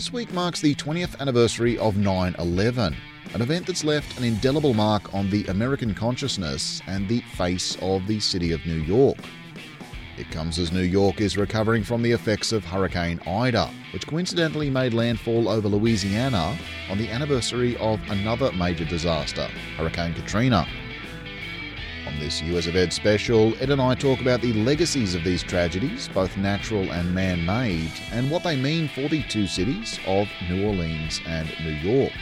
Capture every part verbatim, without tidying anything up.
This week marks the twentieth anniversary of nine eleven, an event that's left an indelible mark on the American consciousness and the face of the city of New York. It comes as New York is recovering from the effects of Hurricane Ida, which coincidentally made landfall over Louisiana on the anniversary of another major disaster, Hurricane Katrina. On this U S of Ed special, Ed and I talk about the legacies of these tragedies, both natural and man-made, and what they mean for the two cities of New Orleans and New York.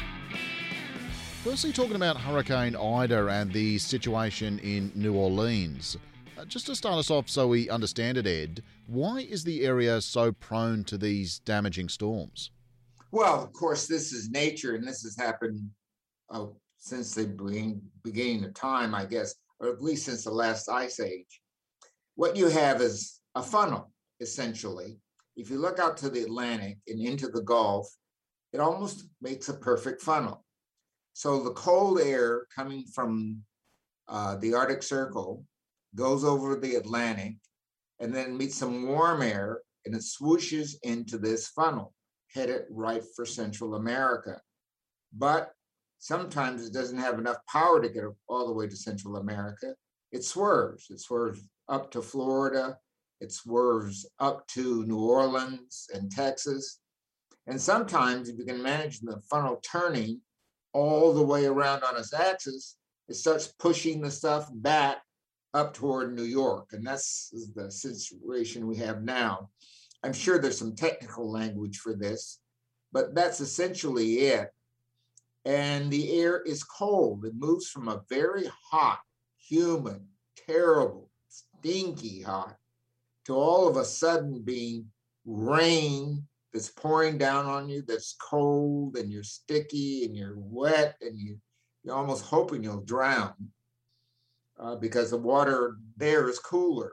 Firstly, talking about Hurricane Ida and the situation in New Orleans. Uh, just to start us off so we understand it, Ed, why is the area so prone to these damaging storms? Well, of course, this is nature, and this has happened uh, since the beginning, beginning of time, I guess, or at least since the last ice age. What you have is a funnel, essentially. If you look out to the Atlantic and into the Gulf, it almost makes a perfect funnel. So the cold air coming from uh, the Arctic Circle goes over the Atlantic and then meets some warm air, and it swooshes into this funnel, headed right for Central America. But sometimes it doesn't have enough power to get all the way to Central America. It swerves. It swerves up to Florida. It swerves up to New Orleans and Texas. And sometimes, if you can manage the funnel turning all the way around on its axis, it starts pushing the stuff back up toward New York. And that's the situation we have now. I'm sure there's some technical language for this, but that's essentially it. And the air is cold. It moves from a very hot, humid, terrible, stinky hot to all of a sudden being rain that's pouring down on you, that's cold, and you're sticky and you're wet and you, you're almost hoping you'll drown uh, because the water there is cooler.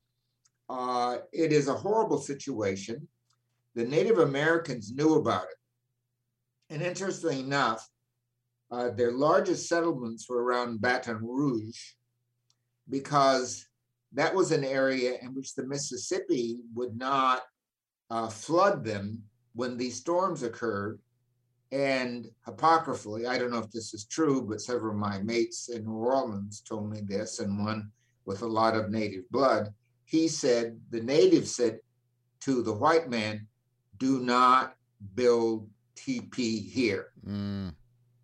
Uh, it is a horrible situation. The Native Americans knew about it. And interestingly enough, Uh, their largest settlements were around Baton Rouge because that was an area in which the Mississippi would not uh, flood them when these storms occurred. And apocryphally, I don't know if this is true, but several of my mates in New Orleans told me this, and one with a lot of native blood. He said, the natives said to the white man, do not build T P here. Mm.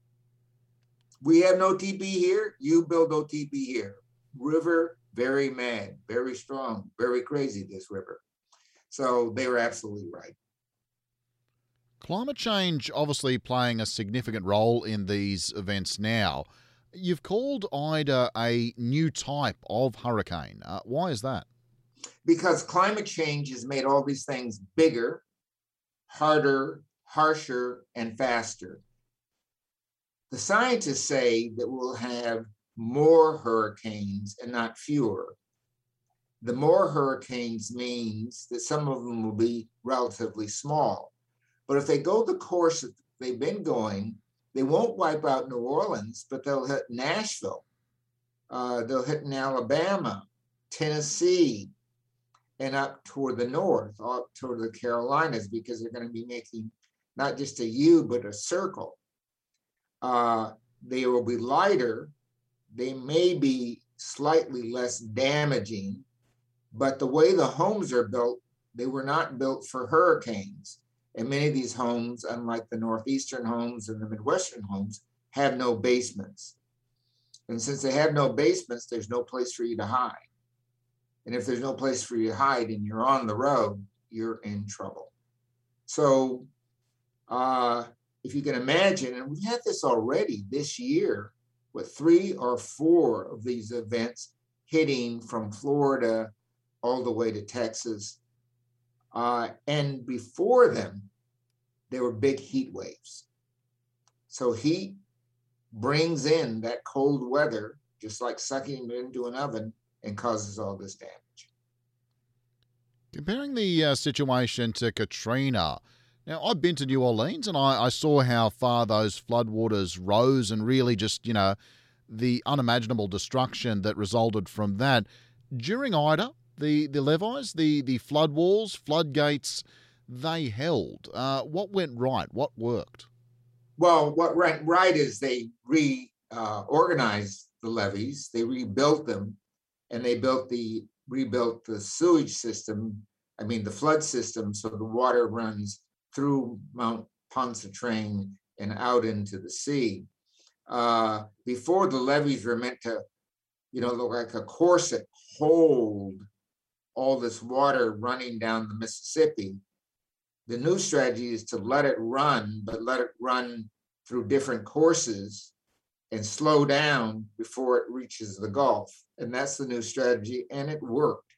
We have no T P here, you build no T P here. River, very mad, very strong, very crazy, this river. So they were absolutely right. Climate change obviously playing a significant role in these events now. You've called Ida a new type of hurricane. Uh, why is that? Because climate change has made all these things bigger, harder, harsher, and faster. The scientists say that we'll have more hurricanes and not fewer. The more hurricanes means that some of them will be relatively small. But if they go the course that they've been going, they won't wipe out New Orleans, but they'll hit Nashville. Uh, they'll hit in Alabama, Tennessee, and up toward the north, up toward the Carolinas, because they're going to be making not just a U, but a circle. Uh, they will be lighter. They may be slightly less damaging, but the way the homes are built, they were not built for hurricanes. And many of these homes, unlike the Northeastern homes and the Midwestern homes, have no basements. And since they have no basements, there's no place for you to hide. And if there's no place for you to hide and you're on the road, you're in trouble. So, uh, if you can imagine, and we've had this already this year with three or four of these events hitting from Florida all the way to Texas. Uh, and before them, there were big heat waves. So heat brings in that cold weather, just like sucking it into an oven, and causes all this damage. Comparing the uh, situation to Katrina, now, I've been to New Orleans and I, I saw how far those floodwaters rose and really just, you know, the unimaginable destruction that resulted from that. During Ida, the, the levees, the, the flood walls, floodgates, they held. Uh, what went right? What worked? Well, what went right is they re uh, organized the levees, they rebuilt them, and they built the rebuilt the sewage system. I mean, the flood system, so the water runs through Mount Pontchartrain and out into the sea. Uh, before, the levees were meant to, you know, look like a corset, hold all this water running down the Mississippi. The new strategy is to let it run, but let it run through different courses and slow down before it reaches the Gulf. And that's the new strategy, and it worked.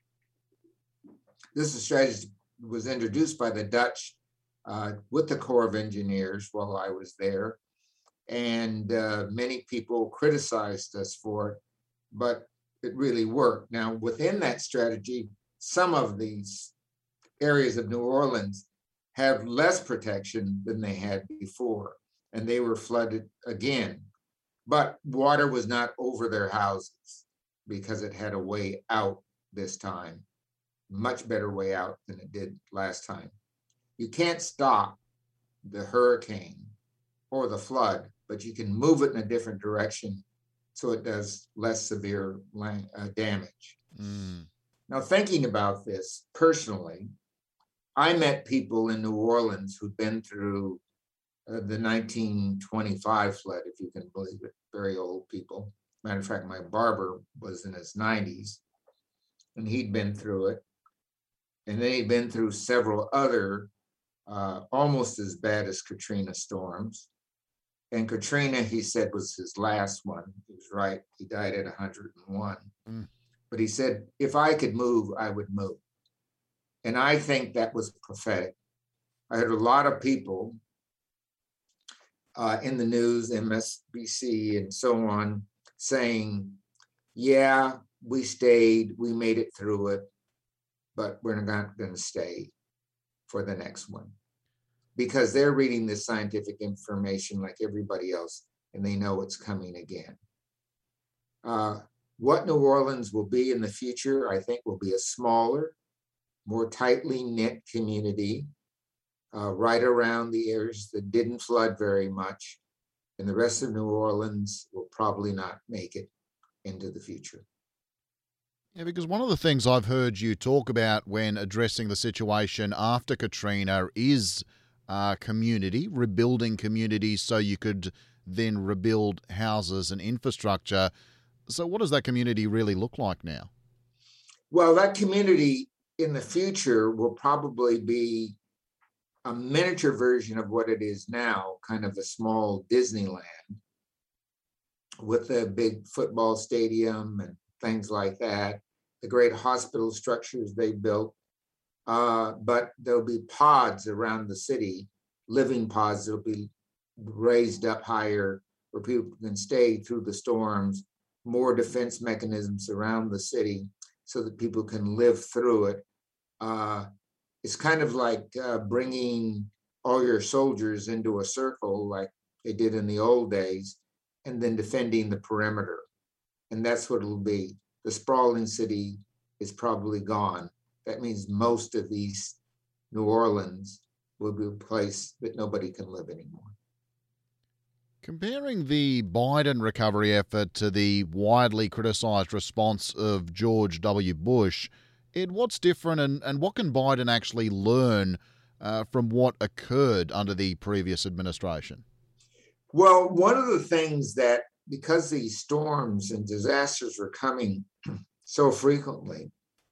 This is a strategy that was introduced by the Dutch uh, with the Corps of Engineers while I was there. And uh, many people criticized us for it, but it really worked. Now, within that strategy, some of these areas of New Orleans have less protection than they had before, and they were flooded again. But water was not over their houses because it had a way out this time, much better way out than it did last time. You can't stop the hurricane or the flood, but you can move it in a different direction so it does less severe uh, damage. Mm. Now, thinking about this personally, I met people in New Orleans who'd been through uh, the nineteen twenty-five flood, if you can believe it, very old people. Matter of fact, my barber was in his nineties, and he'd been through it. And then he'd been through several other uh, almost as bad as Katrina storms. And Katrina, he said, was his last one. He was right. He died at one hundred and one. Mm. But he said, if I could move, I would move. And I think that was prophetic. I heard a lot of people uh, in the news, M S B C and so on, saying, yeah, we stayed, we made it through it, but we're not going to stay for the next one. Because they're reading this scientific information like everybody else, and they know it's coming again. Uh, what New Orleans will be in the future, I think, will be a smaller, more tightly knit community, uh, right around the areas that didn't flood very much. And the rest of New Orleans will probably not make it into the future. Yeah, because one of the things I've heard you talk about when addressing the situation after Katrina is uh, community, rebuilding communities so you could then rebuild houses and infrastructure. So what does that community really look like now? Well, that community in the future will probably be a miniature version of what it is now, kind of a small Disneyland with a big football stadium and things like that, the great hospital structures they built. Uh, but there'll be pods around the city, living pods that'll be raised up higher where people can stay through the storms, more defense mechanisms around the city so that people can live through it. Uh, it's kind of like uh, bringing all your soldiers into a circle like they did in the old days, and then defending the perimeter. And that's what it'll be. The sprawling city is probably gone. That means most of East New Orleans will be a place that nobody can live anymore. Comparing the Biden recovery effort to the widely criticised response of George W. Bush, Ed, what's different and, and what can Biden actually learn uh, from what occurred under the previous administration? Well, one of the things that, because these storms and disasters were coming so frequently,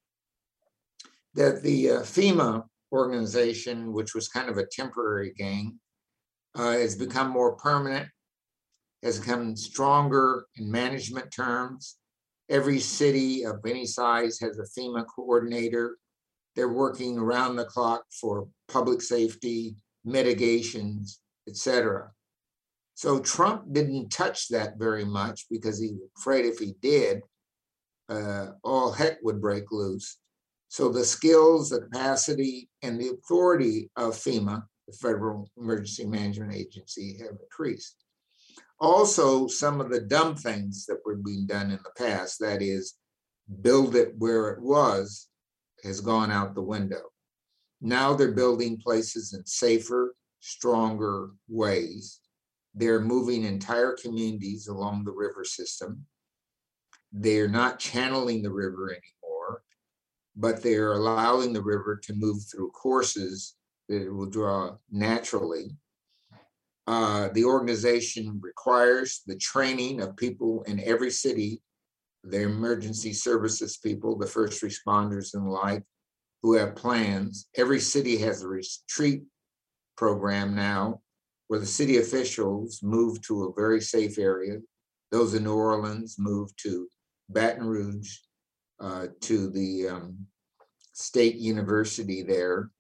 that the uh, FEMA organization, which was kind of a temporary gang, uh, has become more permanent, has become stronger in management terms. Every city of any size has a FEMA coordinator. They're working around the clock for public safety, mitigations, et cetera. So Trump didn't touch that very much because he was afraid if he did, uh, all heck would break loose. So the skills, the capacity, and the authority of FEMA, the Federal Emergency Management Agency, have increased. Also, some of the dumb things that were being done in the past, that is, build it where it was, has gone out the window. Now they're building places in safer, stronger ways. They're moving entire communities along the river system. They're not channeling the river anymore, but they're allowing the river to move through courses that it will draw naturally. Uh, the organization requires the training of people in every city, the emergency services people, the first responders and the like, who have plans. Every city has a retreat program now where the city officials move to a very safe area. Those in New Orleans move to Baton Rouge, uh, to the um, state university there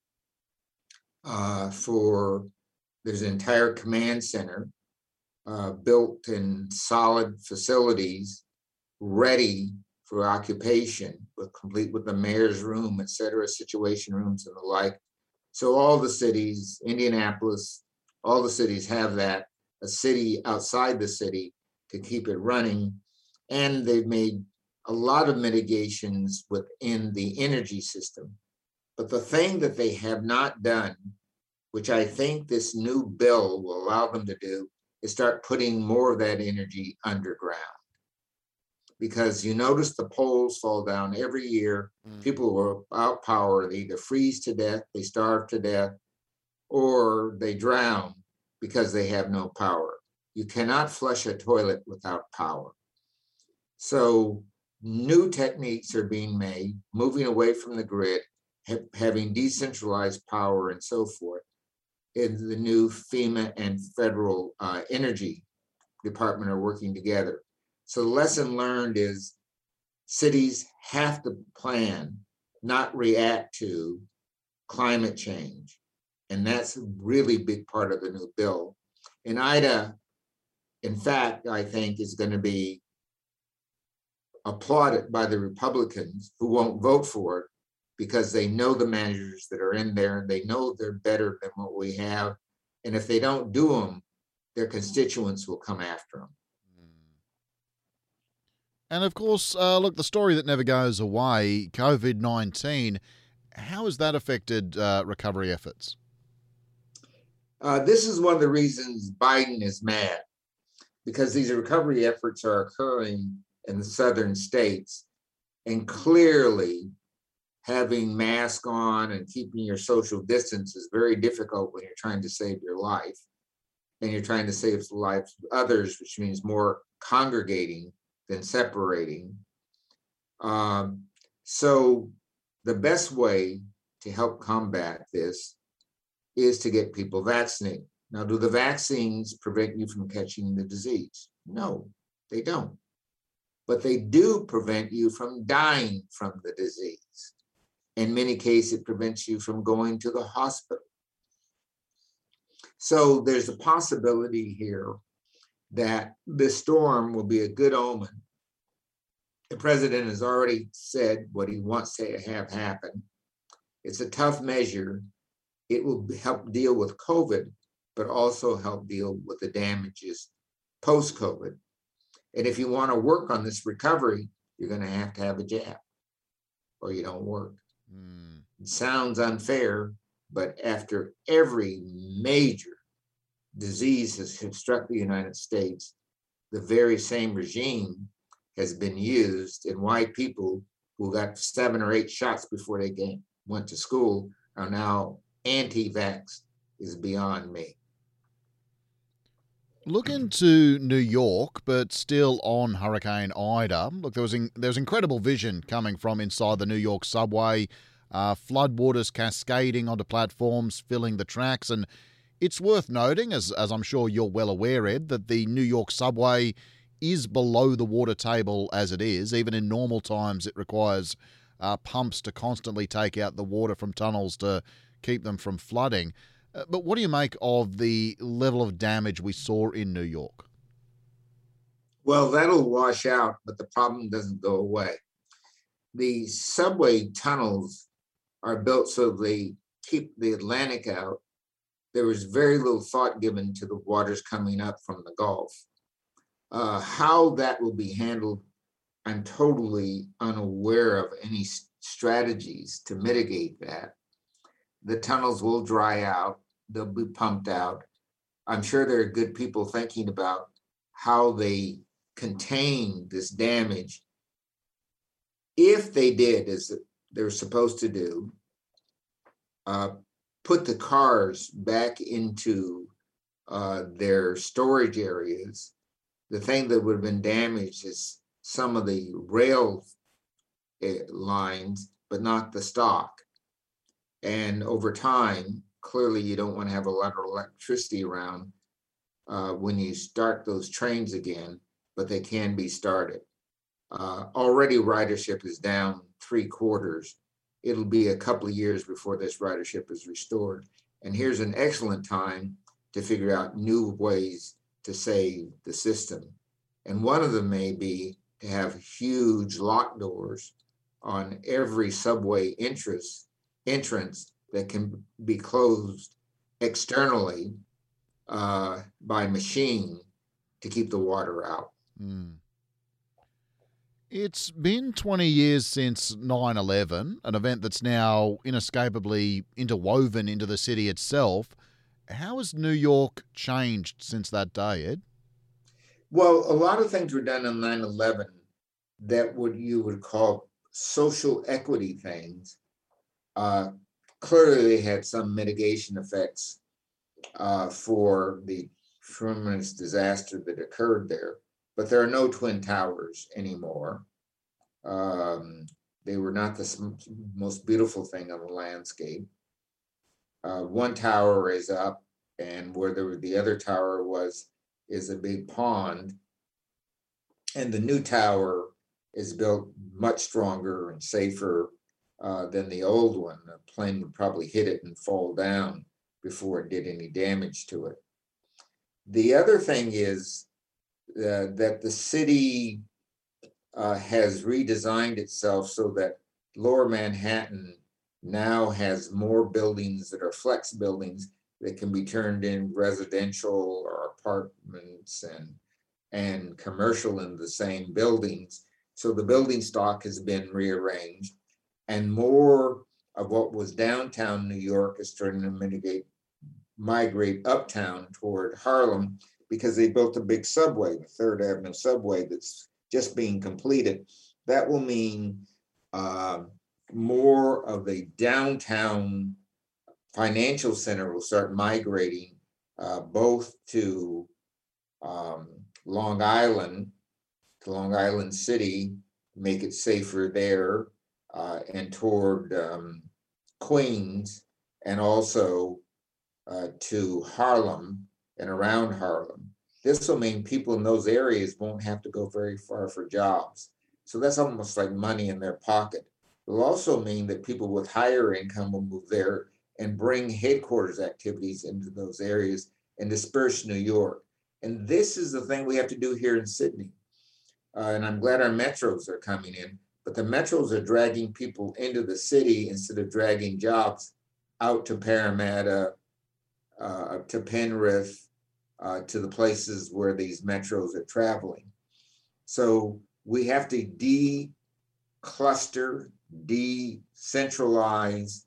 uh, for, there's an entire command center uh, built in solid facilities ready for occupation, with complete with the mayor's room, et cetera, situation rooms and the like. So all the cities, Indianapolis, all the cities have that, a city outside the city to keep it running. And they've made a lot of mitigations within the energy system. But the thing that they have not done, which I think this new bill will allow them to do, is start putting more of that energy underground. Because you notice the poles fall down every year. Mm. People who are without power, they either freeze to death, they starve to death, or they drown because they have no power. You cannot flush a toilet without power. So new techniques are being made, moving away from the grid, ha- having decentralized power and so forth in the new FEMA and federal uh, energy department are working together. So the lesson learned is cities have to plan, not react to climate change. And that's a really big part of the new bill. And Ida, in fact, I think is going to be applauded by the Republicans who won't vote for it because they know the measures that are in there. They know they're better than what we have. And if they don't do them, their constituents will come after them. And of course, uh, look, the story that never goes away, COVID nineteen, how has that affected uh, recovery efforts? Uh, this is one of the reasons Biden is mad, because these recovery efforts are occurring in the southern states, and clearly having masks on and keeping your social distance is very difficult when you're trying to save your life and you're trying to save the lives of others, which means more congregating than separating. Um, so the best way to help combat this is to get people vaccinated. Now, do the vaccines prevent you from catching the disease? No, they don't. But they do prevent you from dying from the disease. In many cases, it prevents you from going to the hospital. So there's a possibility here that this storm will be a good omen. The president has already said what he wants to have happen. It's a tough measure. It will help deal with COVID, but also help deal with the damages post-COVID. And if you want to work on this recovery, you're going to have to have a jab or you don't work. Mm. It sounds unfair, but after every major disease has struck the United States, the very same regime has been used, and white people who got seven or eight shots before they came, went to school are now anti-vax. Is beyond me. Looking to New York, but still on Hurricane Ida. Look, there was in, there was incredible vision coming from inside the New York subway, uh, floodwaters cascading onto platforms, filling the tracks, and it's worth noting, as as I'm sure you're well aware, Ed, that the New York subway is below the water table as it is. Even in normal times, it requires uh, pumps to constantly take out the water from tunnels to keep them from flooding. Uh, but what do you make of the level of damage we saw in New York? Well, that'll wash out, but the problem doesn't go away. The subway tunnels are built so they keep the Atlantic out. There was very little thought given to the waters coming up from the Gulf. Uh, how that will be handled, I'm totally unaware of any strategies to mitigate that. the tunnels will dry out, they'll be pumped out. I'm sure there are good people thinking about how they contain this damage. If they did as they're supposed to do, uh, put the cars back into uh, their storage areas, the thing that would have been damaged is some of the rail uh, lines, but not the stock. And over time, clearly you don't want to have a lot of electricity around uh, when you start those trains again, but they can be started. Uh, already ridership is down three quarters. It'll be a couple of years before this ridership is restored. And here's an excellent time to figure out new ways to save the system. And one of them may be to have huge lock doors on every subway entrance, entrance that can be closed externally uh, by machine to keep the water out. Mm. It's been twenty years since nine eleven, an event that's now inescapably interwoven into the city itself. How has New York changed since that day, Ed? Well, a lot of things were done on nine eleven that would you would call social equity things. Uh, clearly, they had some mitigation effects uh, for the tremendous disaster that occurred there. But there are no Twin Towers anymore. Um, they were not the most beautiful thing on the landscape. Uh, one tower is up, and where the, the other tower was is a big pond. And the new tower is built much stronger and safer uh, than the old one. A plane would probably hit it and fall down before it did any damage to it. The other thing is Uh, that the city uh, has redesigned itself so that Lower Manhattan now has more buildings that are flex buildings that can be turned in residential or apartments and and commercial in the same buildings. So the building stock has been rearranged, and more of what was downtown New York is starting to mitigate, migrate uptown toward Harlem, because they built a big subway, the Third Avenue subway that's just being completed. That will mean uh, more of the downtown financial center will start migrating uh, both to um, Long Island, to Long Island City, make it safer there, uh, and toward um, Queens, and also uh, to Harlem and around Harlem. This will mean people in those areas won't have to go very far for jobs. So that's almost like money in their pocket. It will also mean that people with higher income will move there and bring headquarters activities into those areas and disperse New York. And this is the thing we have to do here in Sydney. Uh, and I'm glad our metros are coming in, but the metros are dragging people into the city instead of dragging jobs out to Parramatta, uh, to Penrith, Uh, to the places where these metros are traveling. So we have to decluster, decentralize,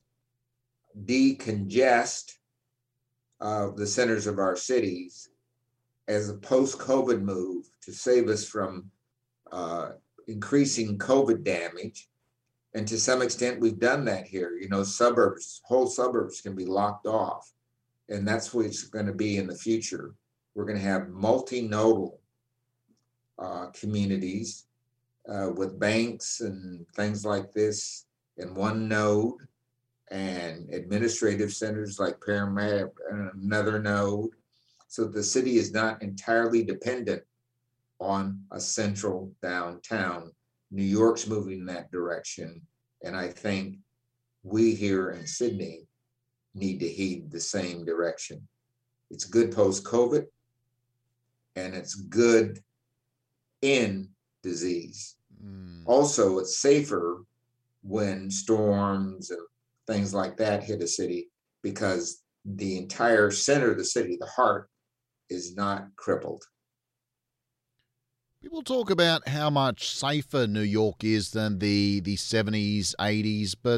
decongest uh, the centers of our cities as a post-COVID move to save us from uh, increasing COVID damage. And to some extent, we've done that here. You know, suburbs, whole suburbs can be locked off. And that's what it's going to be in the future. We're going to have multinodal uh, communities uh, with banks and things like this in one node, and administrative centers like Parramatta and another node. So the city is not entirely dependent on a central downtown. New York's moving in that direction. And I think we here in Sydney need to heed the same direction. It's good post-COVID, and it's good in disease. Mm. Also, it's safer when storms and things like that hit a city, because the entire center of the city, the heart, is not crippled. People talk about how much safer New York is than the, the seventies, eighties, but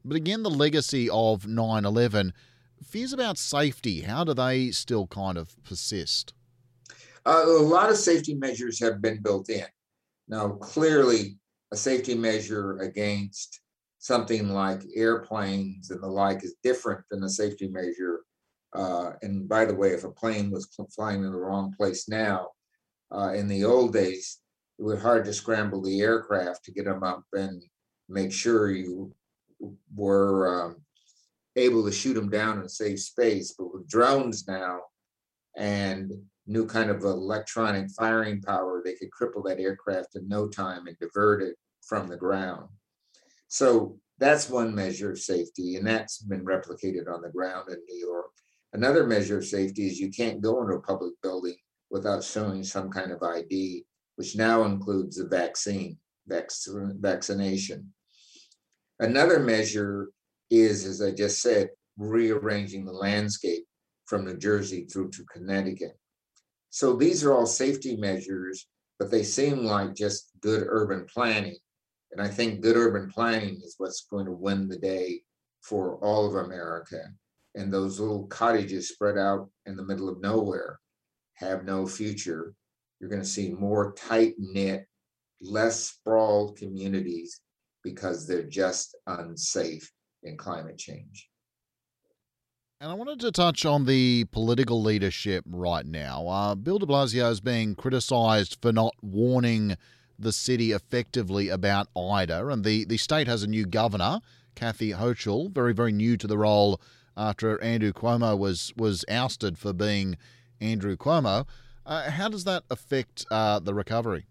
But again, the legacy of nine eleven, fears about safety, how do they still kind of persist? Uh, a lot of safety measures have been built in. Now, clearly, a safety measure against something like airplanes and the like is different than a safety measure. Uh, and by the way, if a plane was flying in the wrong place now, uh, in the old days, it was hard to scramble the aircraft to get them up and make sure you were um, able to shoot them down in safe space. But with drones now and new kind of electronic firing power, they could cripple that aircraft in no time and divert it from the ground. So that's one measure of safety, and that's been replicated on the ground in New York. Another measure of safety is you can't go into a public building without showing some kind of I D, which now includes the vaccine, vac- vaccination. Another measure is, as I just said, rearranging the landscape from New Jersey through to Connecticut. So these are all safety measures, but they seem like just good urban planning. And I think good urban planning is what's going to win the day for all of America. And those little cottages spread out in the middle of nowhere have no future. You're going to see more tight-knit, less sprawled communities because they're just unsafe in climate change. And I wanted to touch on the political leadership right now. Uh, Bill de Blasio is being criticised for not warning the city effectively about Ida, and the, the state has a new governor, Kathy Hochul, very, very new to the role after Andrew Cuomo was, was ousted for being Andrew Cuomo. Uh, how does that affect uh, the recovery?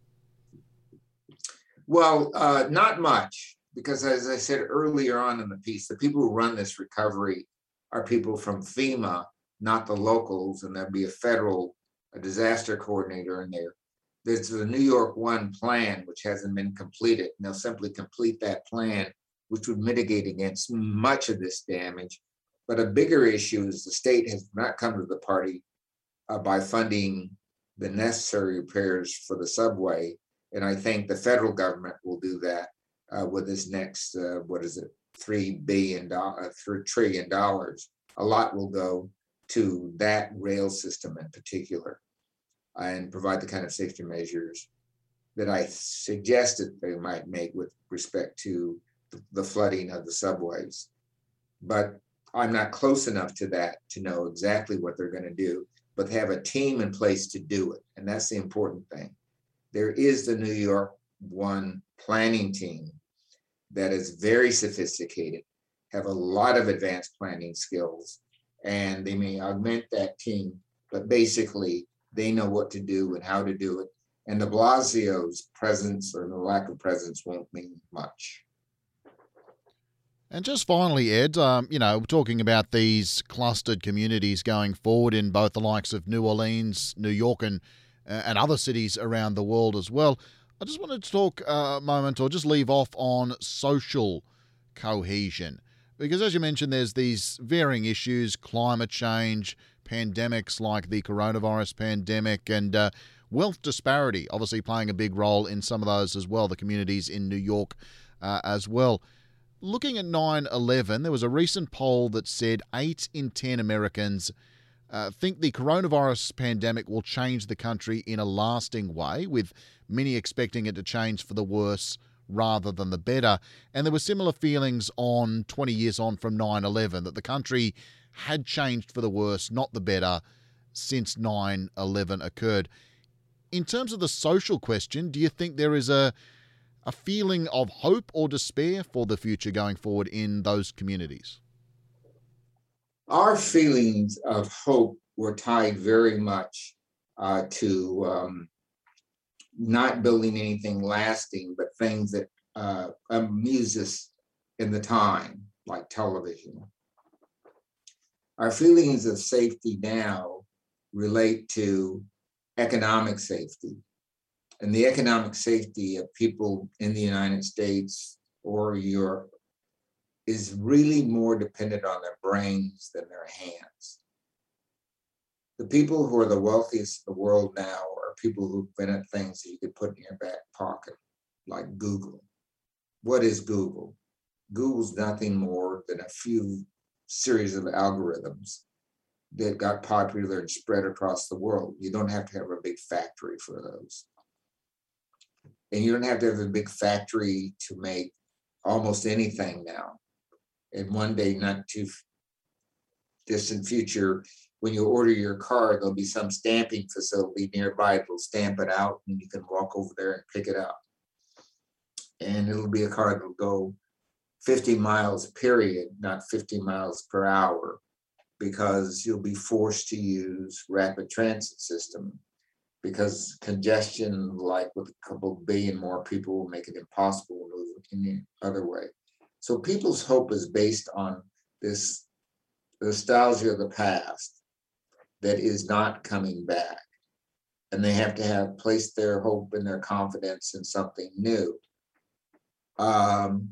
Well, uh, not much, because as I said earlier on in the piece, the people who run this recovery are people from FEMA, not the locals, and there'll be a federal a disaster coordinator in there. There's the New York One plan, which hasn't been completed. And they'll simply complete that plan, which would mitigate against much of this damage. But a bigger issue is the state has not come to the party uh, by funding the necessary repairs for the subway. And I think the federal government will do that uh, with this next, uh, what is it, three billion dollars, three trillion dollars. A lot will go to that rail system in particular and provide the kind of safety measures that I suggested they might make with respect to the flooding of the subways. But I'm not close enough to that to know exactly what they're going to do, but they have a team in place to do it. And that's the important thing. There is the New York One planning team that is very sophisticated, have a lot of advanced planning skills, and they may augment that team, but basically they know what to do and how to do it. And de Blasio's presence or the lack of presence won't mean much. And just finally, Ed, um, you know, talking about these clustered communities going forward in both the likes of New Orleans, New York, and uh, and other cities around the world as well, I just wanted to talk a moment or just leave off on social cohesion. Because as you mentioned, there's these varying issues, climate change, pandemics like the coronavirus pandemic, and uh, wealth disparity obviously playing a big role in some of those as well, the communities in New York uh, as well. Looking at nine eleven, there was a recent poll that said eight in ten Americans uh, think the coronavirus pandemic will change the country in a lasting way, with many expecting it to change for the worse rather than the better. And there were similar feelings on twenty years on from nine eleven, that the country had changed for the worse, not the better, since nine eleven occurred. In terms of the social question, do you think there is a a feeling of hope or despair for the future going forward in those communities? Our feelings of hope were tied very much uh, to um, not building anything lasting, but things that uh, amuse us in the time, like television. Our feelings of safety now relate to economic safety. And the economic safety of people in the United States or Europe is really more dependent on their brains than their hands. The people who are the wealthiest in the world now are people who invent things that you could put in your back pocket, like Google. What is Google? Google's nothing more than a few series of algorithms that got popular and spread across the world. You don't have to have a big factory for those. And you don't have to have a big factory to make almost anything now. And one day, not too distant future, when you order your car, there'll be some stamping facility nearby that'll stamp it out and you can walk over there and pick it up. And it'll be a car that'll go fifty miles, period, not fifty miles per hour, because you'll be forced to use rapid transit system because congestion, like with a couple billion more people, will make it impossible to move any other way. So people's hope is based on this nostalgia of the past that is not coming back. And they have to have placed their hope and their confidence in something new. Um,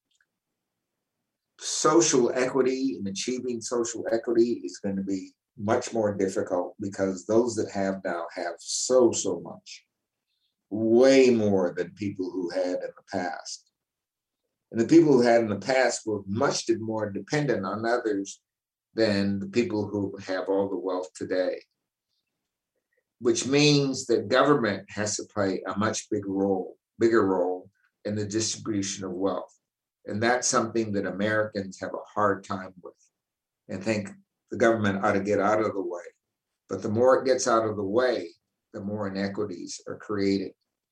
social equity and achieving social equity is going to be much more difficult because those that have now have so, so much, way more than people who had in the past. And the people who had in the past were much more dependent on others than the people who have all the wealth today, which means that government has to play a much bigger role, bigger role in the distribution of wealth. And that's something that Americans have a hard time with and think the government ought to get out of the way. But the more it gets out of the way, the more inequities are created.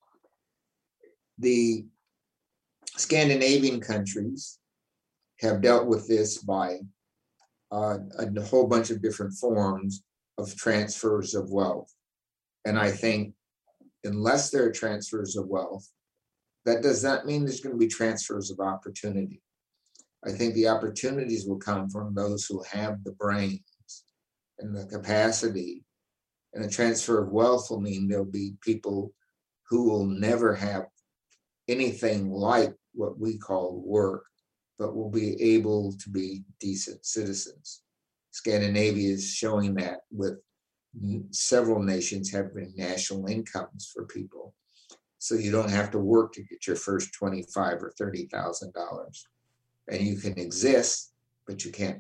The Scandinavian countries have dealt with this by uh, a whole bunch of different forms of transfers of wealth. And I think unless there are transfers of wealth, that does not mean there's going to be transfers of opportunity. I think the opportunities will come from those who have the brains and the capacity. And the transfer of wealth will mean there'll be people who will never have anything like what we call work, but will be able to be decent citizens. Scandinavia is showing that with several nations having national incomes for people. So you don't have to work to get your first twenty-five thousand dollars or thirty thousand dollars. And you can exist, but you can't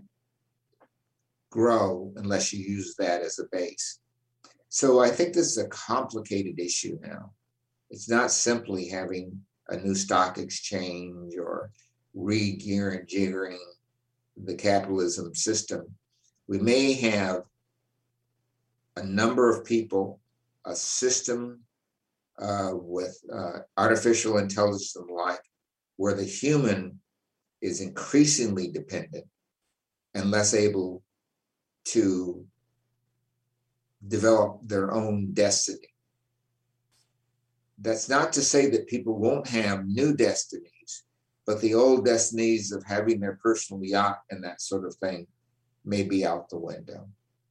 grow unless you use that as a base. So I think this is a complicated issue now. It's not simply having a new stock exchange or re-gear and jiggering the capitalism system. We may have a number of people, a system uh, with uh, artificial intelligence and the like, where the human is increasingly dependent and less able to develop their own destiny. That's not to say that people won't have new destinies, but the old destinies of having their personal yacht and that sort of thing may be out the window.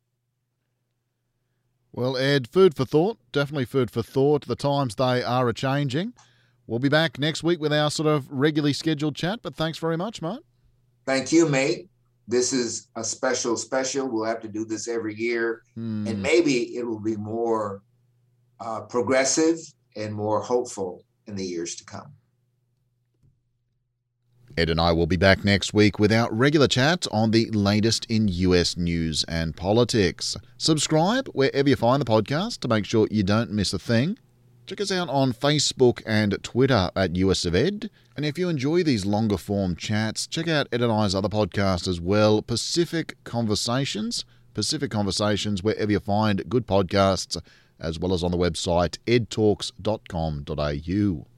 Well, Ed, food for thought, definitely food for thought. The times, they are a-changing. We'll be back next week with our sort of regularly scheduled chat, but thanks very much, mate. Thank you, mate. This is a special special. We'll have to do this every year, hmm. and maybe it will be more uh, progressive and more hopeful in the years to come. Ed and I will be back next week with our regular chat on the latest in U S news and politics. Subscribe wherever you find the podcast to make sure you don't miss a thing. Check us out on Facebook and Twitter at U S of Ed. And if you enjoy these longer form chats, check out Ed and I's other podcast as well, Pacific Conversations. Pacific Conversations, wherever you find good podcasts, as well as on the website ed talks dot com dot a u.